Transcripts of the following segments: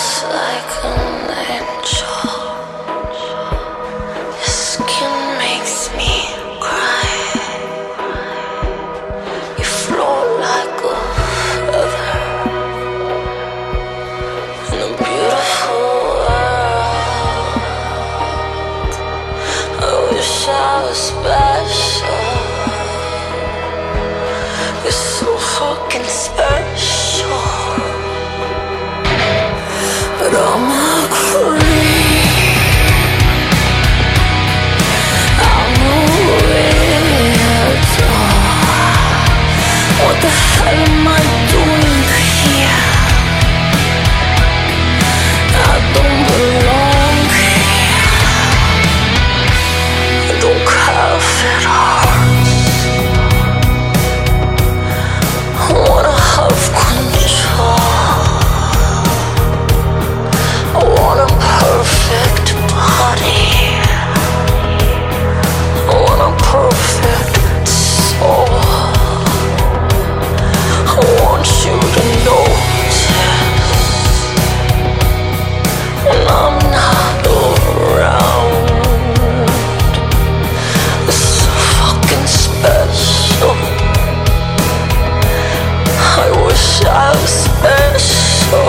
like an angel. Your skin makes me cry. You float like a feather in a beautiful world. I wish I was special. You're so fucking special. But I'm a creep. I'm a weirdo. What the hell am I doing here? I don't belong here. I don't care if it hurts. I wanna have control. I want a perfect body. I want a perfect soul. I want you to notice when I'm not around. It's so fucking special. I wish I was special.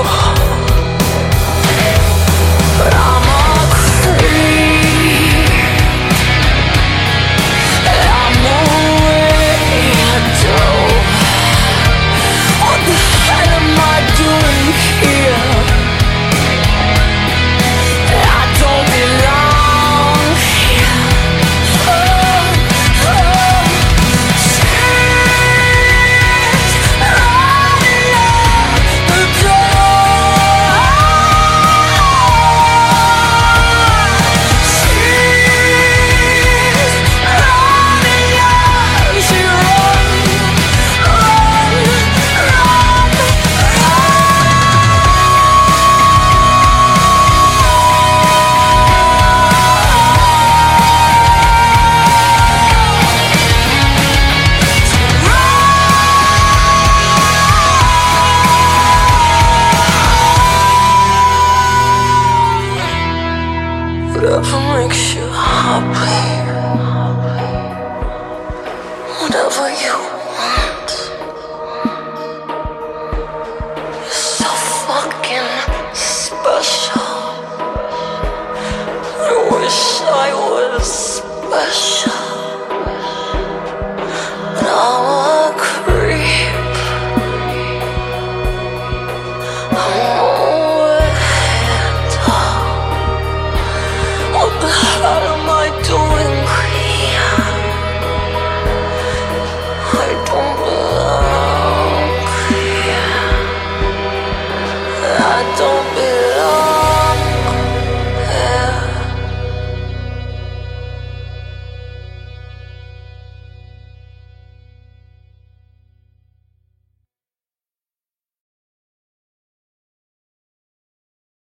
But I'm a creep. I'm a weirdo. What the hell am I doing here? I don't belong here. Whatever makes you happy.